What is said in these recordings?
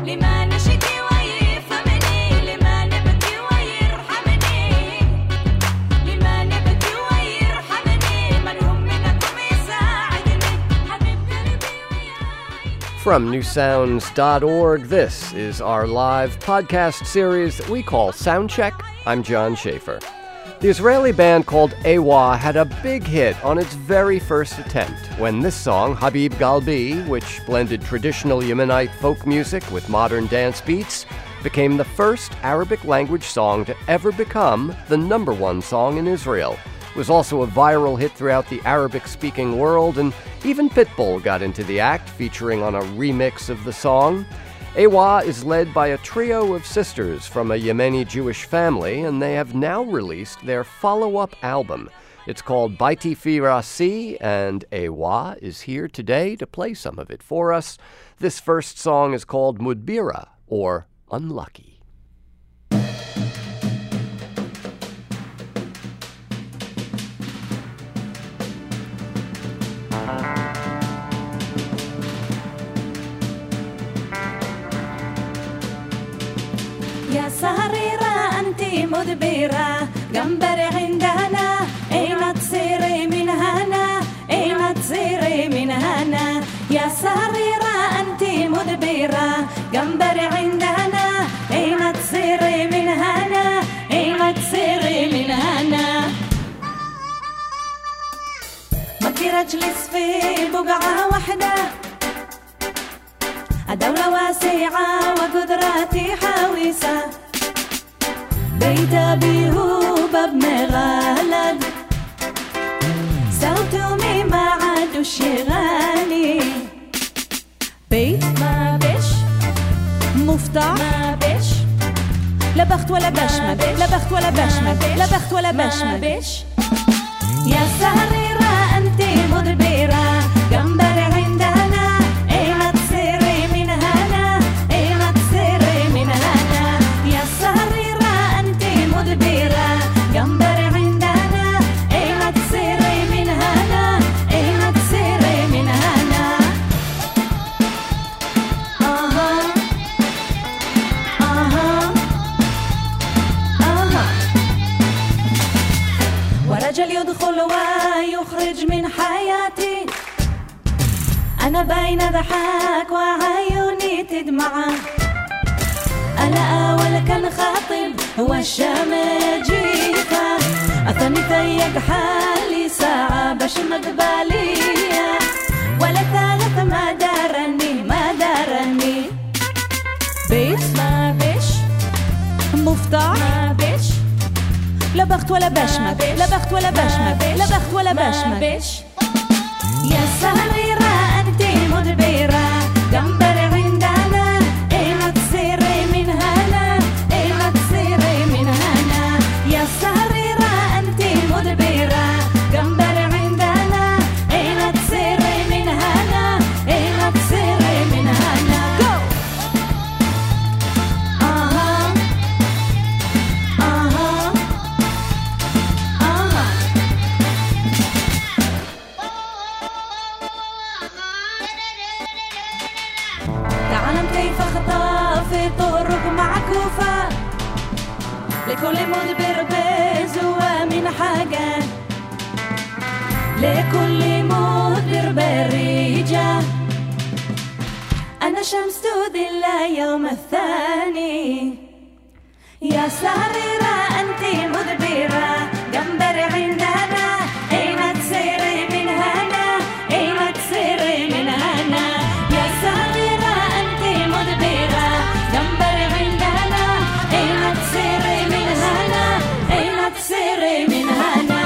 لما نشكي ويفهمني لما نبكي ويرحمني لما نبكي ويرحمني من هم منكم يساعدني حبيب قلبي ويا From newsounds.org, this is our live podcast series that we call Soundcheck. I'm John Schaefer. The Israeli band called Ewa had a big hit on its very first attempt when this song, Habib Galbi, which blended traditional Yemenite folk music with modern dance beats, became the first Arabic language song to ever become the number one song in Israel. It was also a viral hit throughout the Arabic-speaking world, and even Pitbull got into the act, featuring on a remix of the song. Ewa is led by a trio of sisters from a Yemeni Jewish family, and they have now released their follow-up album. It's called Baiti Fi Rasi, and Ewa is here today to play some of it for us. This first song is called Mudbira, or Unlucky. يا سهريرة أنتي مدبرة جنبر عندنا أين تصيري من هنا أين تصيري من هنا يا سهريرة أنتي مدبرة جنبر عندنا أين تصيري من هنا أين تصيري من هنا مكي رجلس في بقعة واحدة الدولة واسعة وقدراتي حويسة بيت أبي هو باب مغلد صوتهم ما عادوش يغني بيت ما بيش مفتاح ما بيش لا بخت ولا بشمل لا بخت ولا بشمل لا بخت ولا بشمل يا سهريرة أنتي مدبرة جنبر عندنا أين تصيري من هنا أين تصيري من هنا يا سهريرة أنتي مدبرة جنبر عندنا أين تصيري من هنا أين تصيري من هنا أها أها أها ورجل يدخل ويخرج من حياتي أنا بين ضحك وعيوني تدمع أنا أول كان خاطب هو الشمجيفة أثني ثيق حالي ساعة باش مقبالية ولا ثالث ما دارني بيت ما بيش مفتاح ما بيش لا بخت ولا بشمك لا بخت ولا بشمك لا بخت ولا بشمك يا سهريرة أنتي مدبرة جنبر عندنا أين تصيري من هنا أين تصيري من هنا يا سهريرة أنتي مدبرة جنبر عندنا أين تصيري من هنا أين تصيري من هنا أها أها أها تعلم كيف خطافي طرق معكوفة لكل مدبر بزوى من حاجة لكل مدبر بريجة أنا شمس تذل يوم الثاني يا سهريرة أنتي مدبرة جنبر عندنا أين تصيري من هنا أين تصيري من هنا يا سهريرة أنتي مدبرة جنبر عندنا أين تصيري من هنا أين تصيري من هنا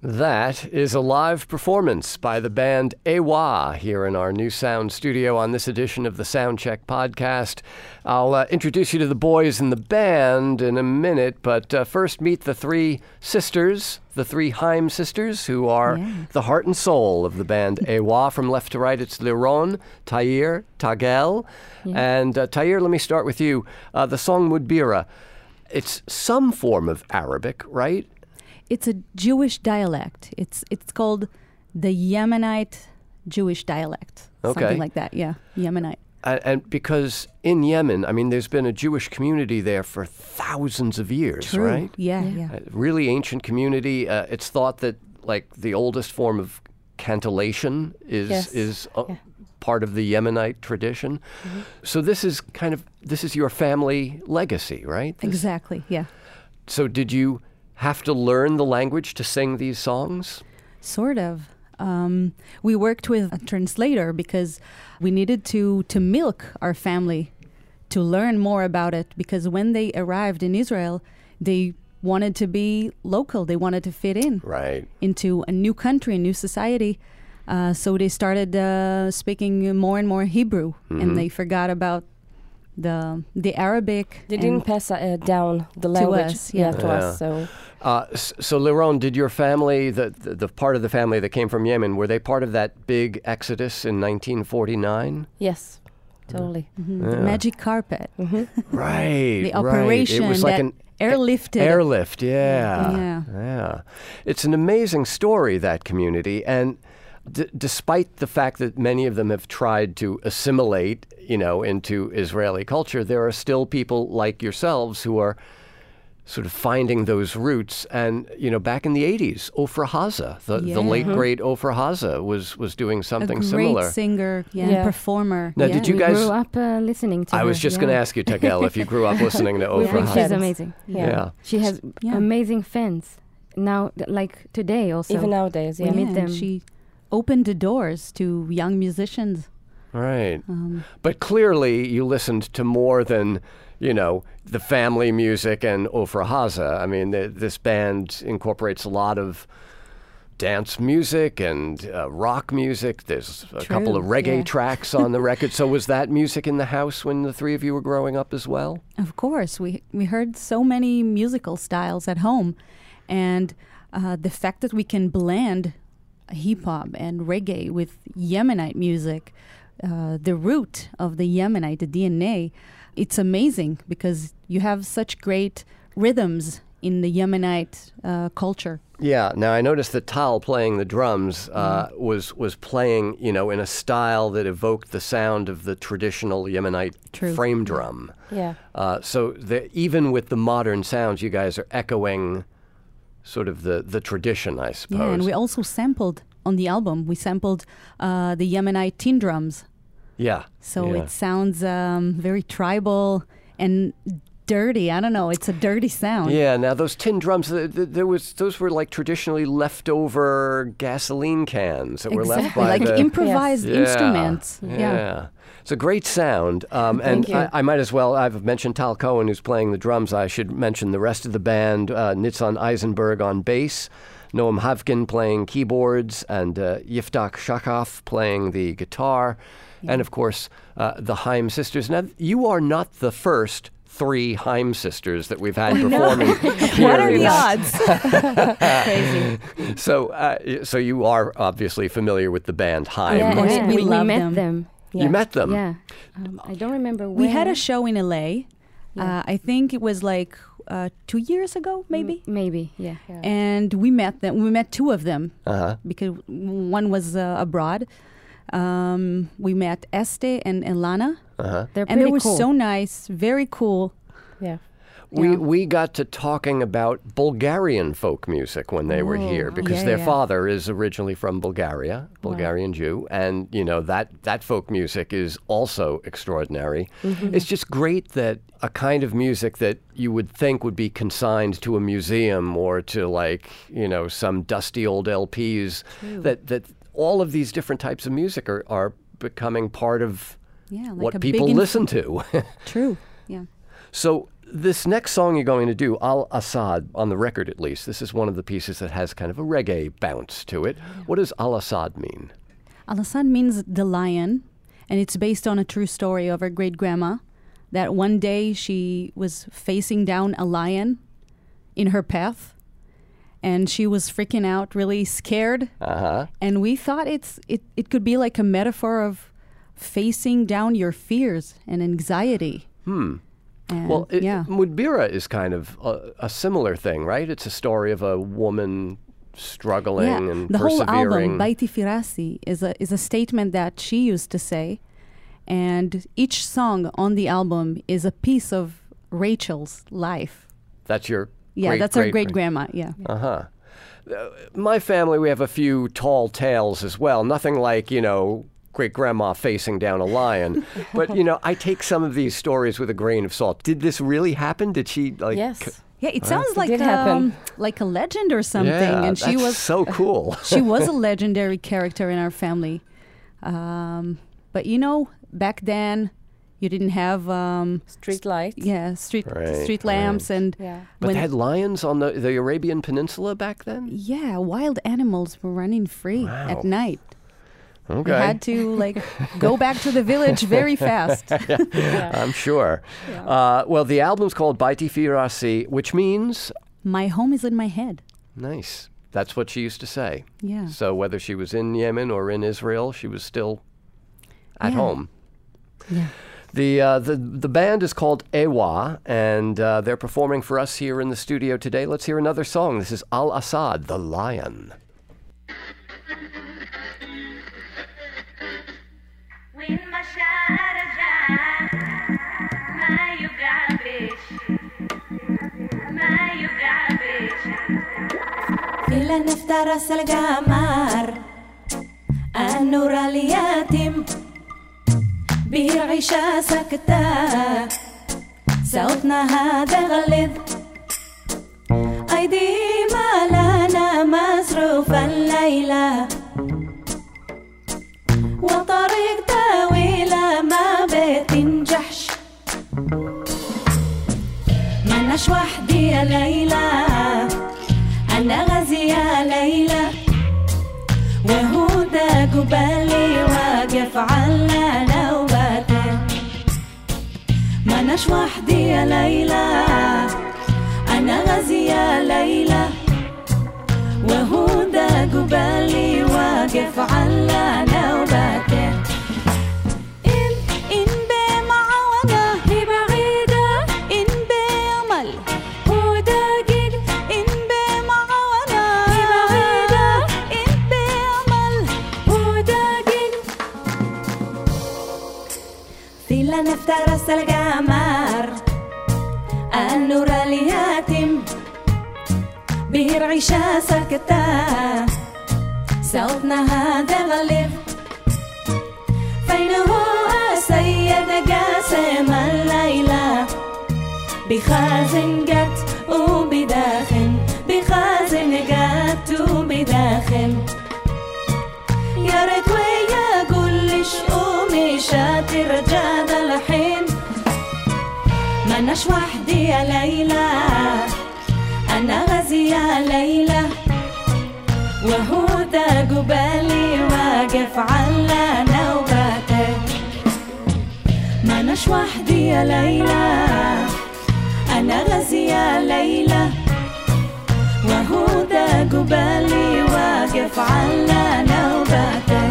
That is a live performance by the band Ewa here in our new sound studio on this edition of the Soundcheck podcast. I'll introduce you to the boys in the band in a minute, but first meet the three sisters, the three Haim sisters, who are the heart and soul of the band Ewa. From left to right, it's Liron, Tair, Tagel. And Tair, let me start with you. The song Mudbira, it's some form of Arabic, right? It's a Jewish dialect. It's called the Yemenite Jewish dialect. Okay. Something like that, Yemenite. And because in Yemen, I mean, there's been a Jewish community there for thousands of years, True. right? Yeah. A really ancient community. It's thought that, like, the oldest form of cantillation is part of the Yemenite tradition. Mm-hmm. So this is your family legacy, right? Exactly, yeah. So did you have to learn the language to sing these songs? Sort of. We worked with a translator because we needed to milk our family to learn more about it, because when they arrived in Israel, they wanted to be local. They wanted to fit in into a new country, a new society. So they started speaking more and more Hebrew, and they forgot about the Arabic. They didn't pass down the language to us. So Liron, did your family, the part of the family that came from Yemen, were they part of that big exodus in 1949? Yes, totally. Mm-hmm. The magic carpet. Mm-hmm. Right. The operation It was like that an airlifted. Airlift, yeah. It's an amazing story, that community, and despite the fact that many of them have tried to assimilate, into Israeli culture, there are still people like yourselves who are sort of finding those roots. And, back in the 80s, Ofra Haza, the late, great Ofra Haza was doing something similar. A great singer and performer. Now, did you guys... grew up listening to her. I was just going to ask you, Tagel, if you grew up listening to Ofra Haza. She's amazing. Yeah. She has amazing fans. Now, like today also. Even nowadays, we meet them. She opened the doors to young musicians. Right. But clearly you listened to more than, the family music and Ofra Haza. I mean, this band incorporates a lot of dance music and rock music. There's a couple of reggae tracks on the record. So was that music in the house when the three of you were growing up as well? Of course. We heard so many musical styles at home. And the fact that we can blend hip-hop and reggae with Yemenite music, the root of the Yemenite, the DNA, it's amazing because you have such great rhythms in the Yemenite culture. Yeah. Now, I noticed that Tal playing the drums was playing, in a style that evoked the sound of the traditional Yemenite frame drum. Yeah. So even with the modern sounds, you guys are echoing sort of the tradition, I suppose. Yeah, and we also sampled on the album. We sampled the Yemenite tin drums. Yeah. So it sounds very tribal and dirty. I don't know. It's a dirty sound. Yeah. Now those tin drums, those were like traditionally leftover gasoline cans that were left by like improvised instruments. Yeah. It's a great sound. And I might as well, I've mentioned Tal Cohen, who's playing the drums. I should mention the rest of the band, Nitzan Eisenberg on bass, Noam Havkin playing keyboards, and Yiftach Shakaf playing the guitar, and of course, the Haim sisters. Now, you are not the first three Haim sisters that we've had performing. What are the odds? Crazy. So you are obviously familiar with the band Haim. Yeah, of course, we love met them. You met them? Yeah. I don't remember when. We had a show in LA. I think it was like 2 years ago, maybe? Maybe, yeah. And we met them. We met two of them because one was abroad. We met Este and Elana. They're pretty and they were cool. so nice, very cool. Yeah. We got to talking about Bulgarian folk music when they were here because their father is originally from Bulgaria, Bulgarian Jew, and that folk music is also extraordinary. Mm-hmm. It's just great that a kind of music that you would think would be consigned to a museum or to some dusty old LPs, that all of these different types of music are becoming part of what people listen to. True. Yeah. So This next song you're going to do, Al-Assad, on the record at least, this is one of the pieces that has kind of a reggae bounce to it. What does Al-Assad mean? Al-Assad means the lion, and it's based on a true story of her great-grandma, that one day she was facing down a lion in her path, and she was freaking out, really scared. And we thought it could be like a metaphor of facing down your fears and anxiety. And, well, Mudbirah is kind of a similar thing, right? It's a story of a woman struggling and the persevering. whole album, Baiti Firasi, is a statement that she used to say, and each song on the album is a piece of Rachel's life. That's your that's our great-grandma, my family, we have a few tall tales as well. Nothing like, great-grandma facing down a lion. But, I take some of these stories with a grain of salt. Did this really happen? Did she, Yes. Yeah, it sounds like a legend or something. Yeah, and she was so cool. She was a legendary character in our family. But, back then, you didn't have street lights. Yeah, street lamps. And but they had lions on the Arabian Peninsula back then? Yeah, wild animals were running free at night. Okay. You had to go back to the village very fast. I'm sure. Yeah. Well, the album's called Baiti Firasi, which means? My home is in my head. Nice. That's what she used to say. Yeah. So whether she was in Yemen or in Israel, she was still at home. Yeah. The band is called Ewa, and they're performing for us here in the studio today. Let's hear another song. This is Al-Assad, the Lion. إلا نفترس القمر النور اليتيم به العشاء سكتة صوتنا هذا غلظ أيدي ما لنا مصروف الليلة وطريق طويلة ما بتنجحش مناش وحدي يا ليلى أنا غازي يا ليلى وهدى قبالي واقف على نوبته مناش وحدي يا ليلى أنا غازي يا ليلى وهدى قبالي واقف على نوبته إن بمعونة هي بعيدة إن بأمل هو دقيق إن بمعونة هي بعيدة إن بأمل هو دقيق ثيلا نفترس القمر النور اليتيم به العشاء سكتة صوتنا هذا غلظ فين هو سيد قاسم الليلة بخازن قت وبداخن بخازن قت وبداخن يا ريت ويا قولش قومي شاطر جاد الحين مناش وحدي يا ليلى أنا غازي يا ليلى وهدى قبالي واقف على نوبته مناش وحدي يا ليلى أنا غازي يا ليلى وهدى قبالي واقف على نوبته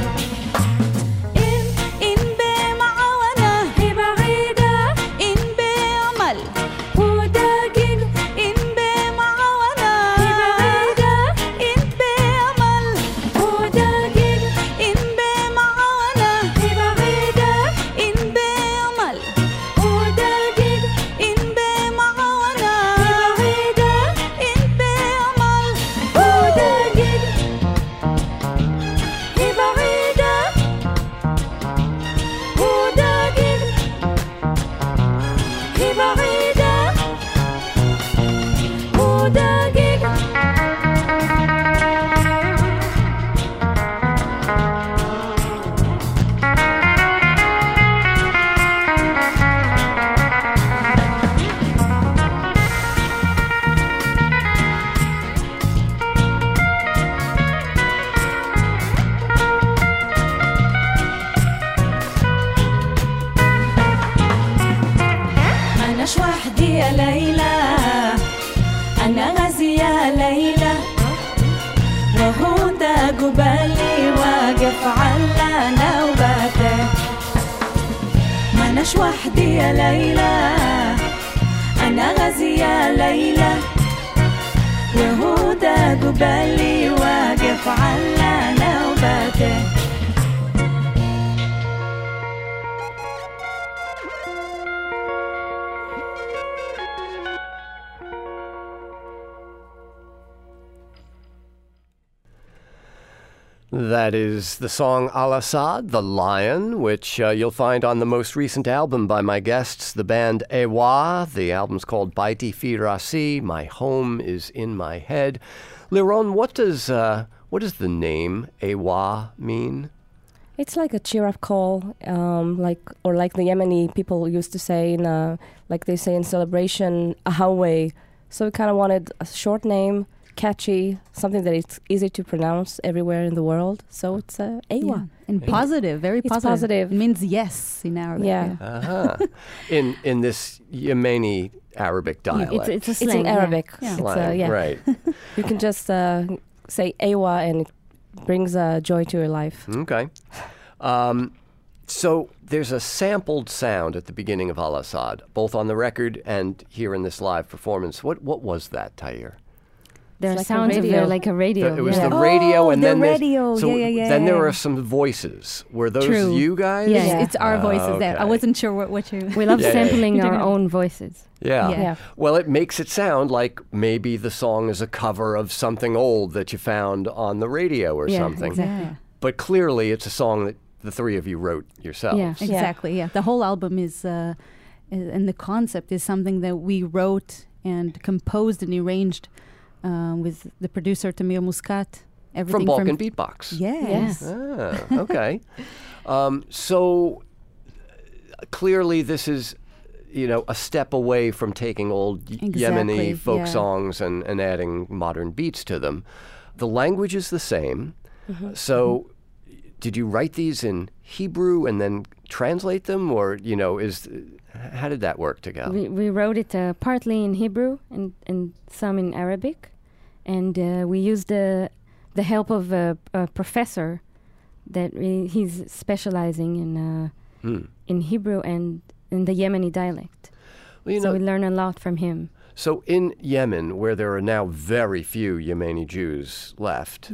إن بمعونة هي بعيدة إن بأمل هو دقيق إن بمعونة هي بعيدة إن بأمل هو دقيق إن بمعونة هي بعيدة إن بأمل هو دقيق إن بمعونة هي بعيدة إن بأمل هو دقيق وحدي يا ليلى أنا غازي يا ليلى وهو ده قبالي واقف على نوبته ما أناش وحدي يا ليلى أنا غازي يا ليلى وهو ده قبالي واقف على نوبته That is the song Al-Assad, the Lion, which you'll find on the most recent album by my guests, the band Ewa. The album's called Baiti Fi Rasi, My Home is in My Head. Liron, what does the name Ewa mean? It's like a cheer-up call, like the Yemeni people used to say, like they say in celebration, Ahaway. So we kind of wanted a short name, catchy, something that it's easy to pronounce everywhere in the world. So it's Ewa. Yeah. And positive, very positive. It's positive. It means yes in Arabic. Yeah. Uh-huh. In this Yemeni Arabic dialect. It's a slang. It's in Arabic. Yeah. Slang, It's, right. You can just say Ewa and it brings joy to your life. Okay. So there's a sampled sound at the beginning of Al-Assad, both on the record and here in this live performance. What was that, Tahir? There are like a sounds of radio. like a radio. It was yeah. the radio, and the then radio. So Yeah. then there were some voices. Were those True. you guys? Yes, Yeah. it's our voices there. I okay. wasn't sure what you... We love Yeah. sampling You our don't know. own voices. Yeah. Yeah. Well, it makes it sound like maybe the song is a cover of something old that you found on the radio or Yeah, something. exactly. Yeah. But clearly, it's a song that the three of you wrote yourselves. Yeah. Exactly, yeah. The whole album is, and the concept is something that we wrote and composed and arranged with the producer Tamir Muscat. From Balkan Beatbox. Yes. Ah, okay. So clearly this is, a step away from taking old Yemeni Exactly, folk yeah. songs and adding modern beats to them. The language is the same. So did you write these in Hebrew and then translate them? Or, how did that work together? We wrote it partly in Hebrew and some in Arabic. And we used the help of a professor that he's specializing in Hebrew and in the Yemeni dialect. Well, So we learn a lot from him. So in Yemen, where there are now very few Yemeni Jews left,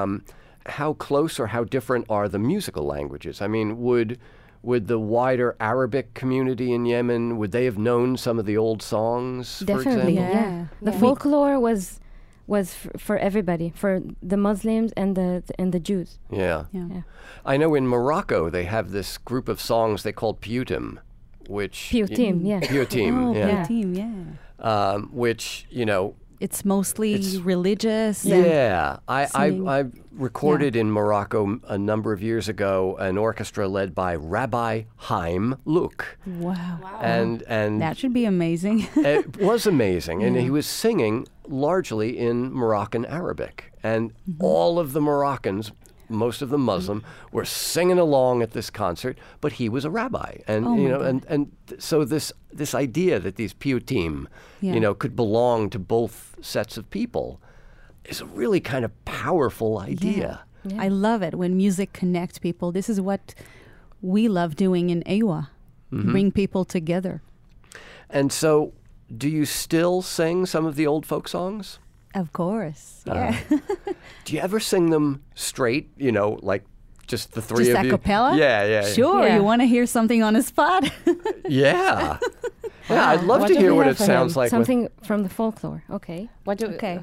how close or how different are the musical languages? I mean, would the wider Arabic community in Yemen, would they have known some of the old songs, for Definitely, example? yeah. The Yeah. folklore was for everybody, for the Muslims and the Jews. Yeah. Yeah. I know in Morocco they have this group of songs they call Piyutim, which... Piyutim, yeah. Piyutim, Oh, yeah. yeah. Team, yeah. Which, It's mostly It's- religious. Yeah, singing. I recorded in Morocco a number of years ago an orchestra led by Rabbi Haim Luke, Wow. and That should be amazing. it was amazing, and he was singing largely in Moroccan Arabic, and all of the Moroccans, most of them Muslim, were singing along at this concert. But he was a rabbi, and Oh my God. so this idea that these piyutim, could belong to both sets of people, is a really kind of powerful idea. I love it when music connects people. This is what we love doing in Ewa, bring people together. And so, do you still sing some of the old folk songs? Of course. Yeah. Do you ever sing them straight? Like just the three Just of a you? cappella? Yeah. Sure, Yeah. you want to hear something on the spot? Yeah. Yeah, I'd love What to do hear we what have it for sounds him? like. Something from the folklore. Okay. What do Okay.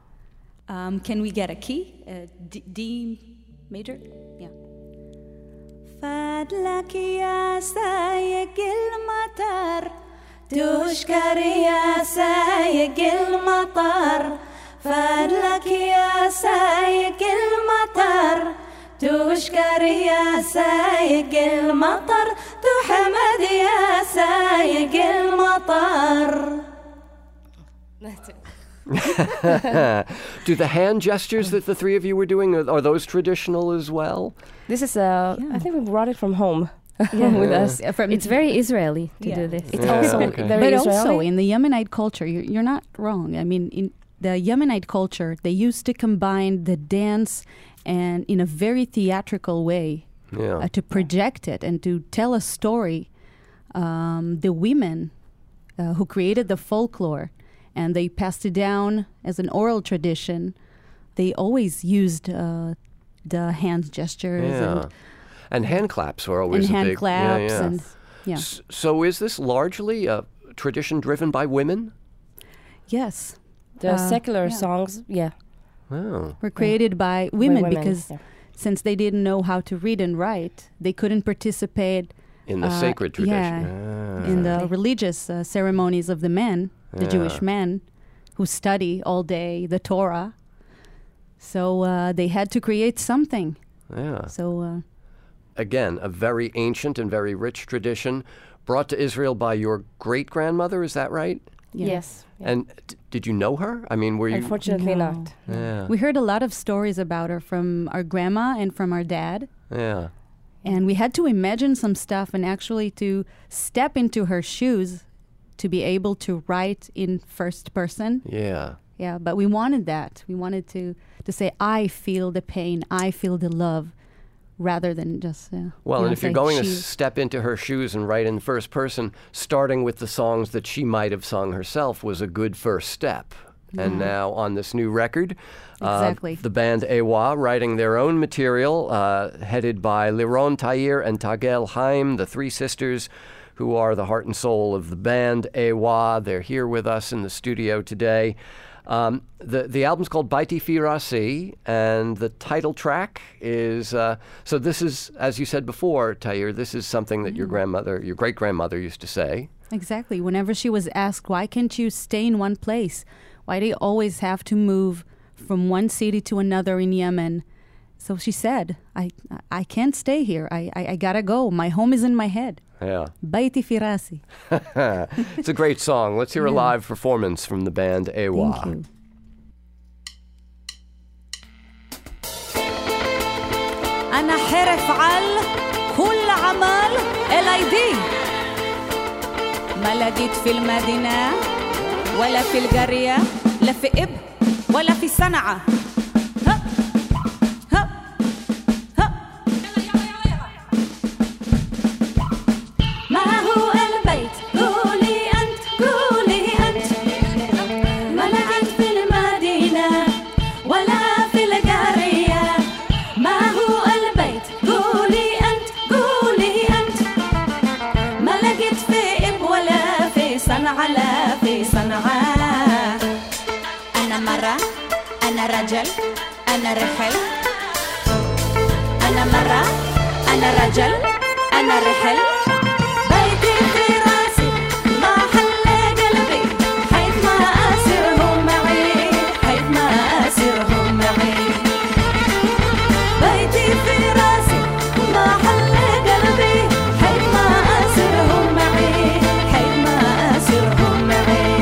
Can we get a key? D major? Yeah. فضلك يا سايق المطر تشكر يا سايق المطر فضلك يا سايق المطر تشكر يا سايق المطر تحمد يا سايق المطر. Do the hand gestures that the three of you were doing, are those traditional as well? This is I think we brought it from home. with us. It's very Israeli to Yeah. do this. It's Yeah, also okay. very But Israeli. also in the Yemenite culture, you're not wrong. I mean, in the Yemenite culture, they used to combine the dance and in a very theatrical way Yeah. to project it and to tell a story. The women who created the folklore and they passed it down as an oral tradition, they always used the hand gestures Yeah. And hand claps were and always a hand big... claps yeah, yeah. and yeah. So is this largely a tradition driven by women? Yes. The secular yeah. songs, yeah. Oh. Were created by women, by because yeah. since they didn't know how to read and write, they couldn't participate In the sacred tradition. yeah, in the religious ceremonies of the men, the Yeah. Jewish men, who study all day the Torah. So they had to create something. Yeah. So Again, a very ancient and very rich tradition brought to Israel by your great-grandmother, is that right? yeah. Yes. Yeah. And did you know her? I mean, were you... Unfortunately No. not. Yeah. We heard a lot of stories about her from our grandma and from our dad. Yeah. And we had to imagine some stuff and actually to step into her shoes to be able to write in first person. Yeah. Yeah, but we wanted that. We wanted to say, I feel the pain, I feel the love, rather than just, Well, and if you're say going to she. step into her shoes and write in first person, starting with the songs that she might have sung herself was a good first step. And now on this new record, Exactly. the band Ewa writing their own material, headed by Liron Tair and Tagel Haim, the three sisters who are the heart and soul of the band Ewa. They're here with us in the studio today. The album's called Baiti Firasi, and the title track is, so this is, as you said before, Tair, this is something that your grandmother, your great-grandmother used to say. Exactly. Whenever she was asked, why can't you stay in one place? Why do you always have to move from one city to another in Yemen? So she said, I can't stay here. I gotta go. My home is in my head. Yeah. Baiti Firasi. It's a great song. Let's hear a live performance from the band Ewa. Thank you. أنا حرف على كل عمل الأيدي ما لقيت في المدينة ولا في القرية لا في إب ولا في صنعاء ها ها ها ما هو البيت قولي أنت قولي أنت ما لقيت في المدينة ولا في القرية ما هو البيت قولي أنت قولي أنت ما لقيت في إب ولا في صنعاء لا في صنعاء أنا مرة أنا رجل أنا رحل أنا مرة أنا رجل أنا رحل بيتي في راسي ما حل قلبي حيث ما أسرهم معي حيث ما أسرهم معي بيتي في راسي ما حل قلبي حيث ما أسرهم معي حيث ما أسرهم معي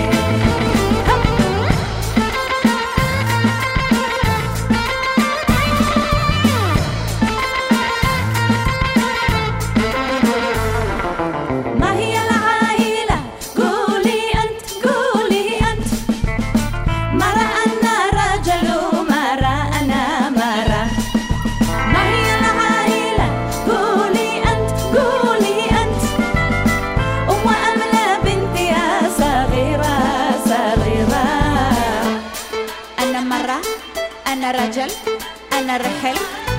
ما هي العائلة قولي أنت قولي أنت مرة أنا رجل ومرة أنا مرة ما هي العائلة قولي أنت قولي أنت أم أملى بنتي يا صغيرة صغيرة أنا مرة أنا رجل أنا رحل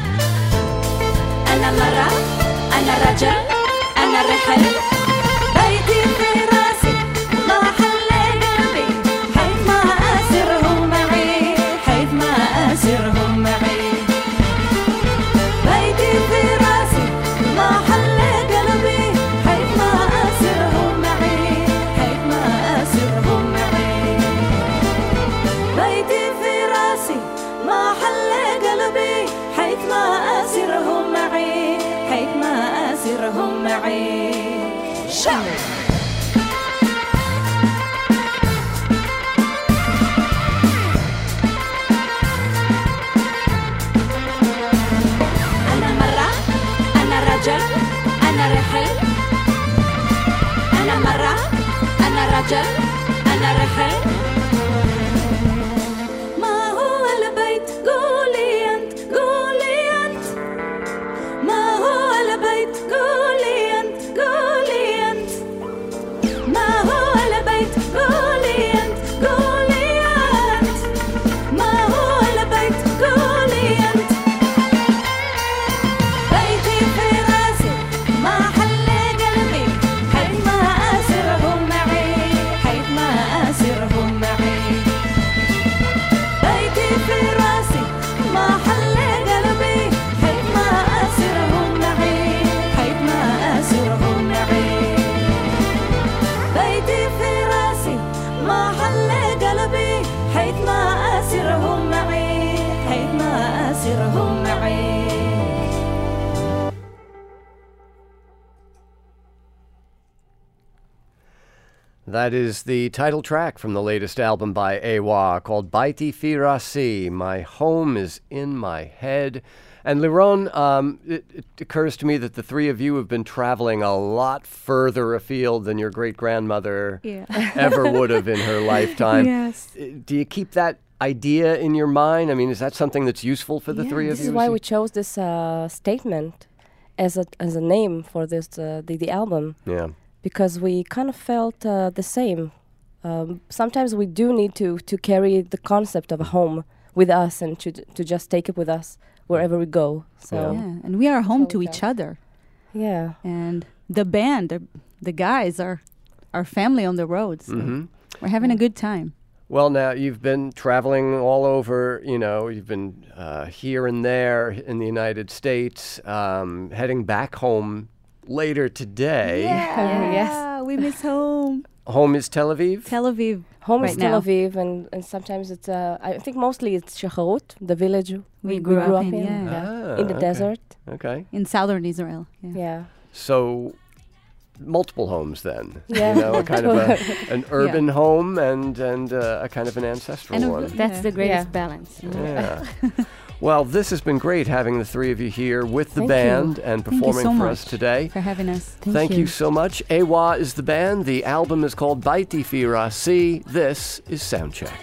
أنا مرة أنا رجل أنا رحل بيتي في راسي ما حل قلبي حيث ما أسرهم معي حيث ما أسرهم معي بيتي في راسي ما حل قلبي حيث ما أسرهم معي حيث ما أسرهم معي بيتي في راسي ما حل قلبي حيث ما أسرهم معي حيث ما أسرهم معي شعر أنا مرة أنا رجل أنا رحل أجل أنا رحل ما هو البيت قولي أنت قولي أنت ما هو البيت قولي أنت قولي أنت ما هو البيت قولي أنت قولي أنت ما هو البيت قولي أنت بيتي في راسي ما حل قلبي حيث ما أسرهم معي حيث ما أسرهم معي بيتي في راسي ما حل قلبي حيث ما أسرهم معي حيث ما أسرهم معي بيتي في راسي ما حل قلبي حيث ما أسرهم معي حيث ما أسرهم معي That is the title track from the latest album by Ewa called Baiti Fi Rasi, My Home is in My Head. And Liron, it occurs to me that the three of you have been traveling a lot further afield than your great-grandmother ever would have in her lifetime. Yes. Do you keep that idea in your mind? I mean, is that something that's useful for the three of This you? is why we chose this statement as a name for this the album. Yeah. Because we kind of felt the same. Sometimes we do need to carry the concept of a home with us and to just take it with us wherever we go. So Yeah, and we are home to Okay. each other. yeah. And the band, the guys are our family on the road. So we're having a good time. Well, now, you've been traveling all over, you've been here and there in the United States, heading back home later today. Yes. we miss home. Home is Tel Aviv? Tel Aviv. Home right is Tel now. Aviv, and sometimes it's, I think mostly it's Shecharut, the village We grew up in, yeah. Ah, in the okay. desert. Okay. In southern Israel. Yeah. Yeah. So, multiple homes then. Yeah. A kind of an urban home and a kind of an ancestral And a one. That's the greatest Yeah. balance. Yeah. Well, this has been great having the three of you here with the Thank you. band and Thank you performing so for much us today. for having us. Thank you so much. Ewa is the band. The album is called Baiti Fi Rasi. This is Soundcheck.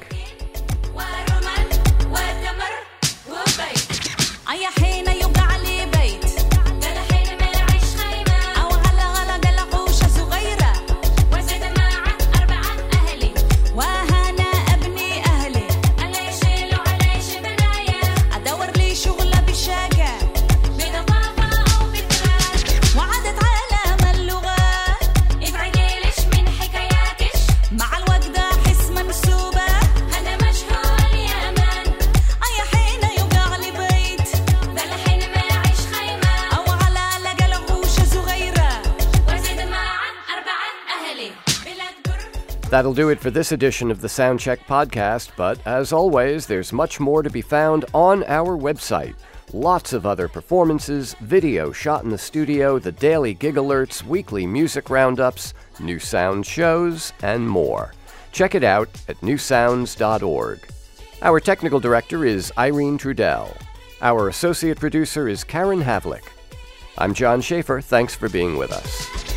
ورمل وتمر وبيت أي حين يوقع لي بيت قال حين ما يعيش خيمة أو على قال حوشة صغيرة وزيد معه 4 أهلي وهنا أبني أهلي أنا يشيلوا علي بناية أدور لي شغلة بشاقة بضفافة أو بتراب وعدت عالم اللغات ابعدي ليش من حكاياتش مع الوقت أحس منسوبة أنا مشهور اليمن أي حين يوقع لي بيت ده الحين ما يعيش خيمة أو على لقى لغوشة صغيرة وزيد معه 4 أهلي بلاد قرب That'll do it for this edition of the Soundcheck podcast, but as always, there's much more to be found on our website. Lots of other performances, video shot in the studio, the daily gig alerts, weekly music roundups, new sound shows, and more. Check it out at newsounds.org. Our technical director is Irene Trudell. Our associate producer is Karen Havlick. I'm John Schaefer. Thanks for being with us.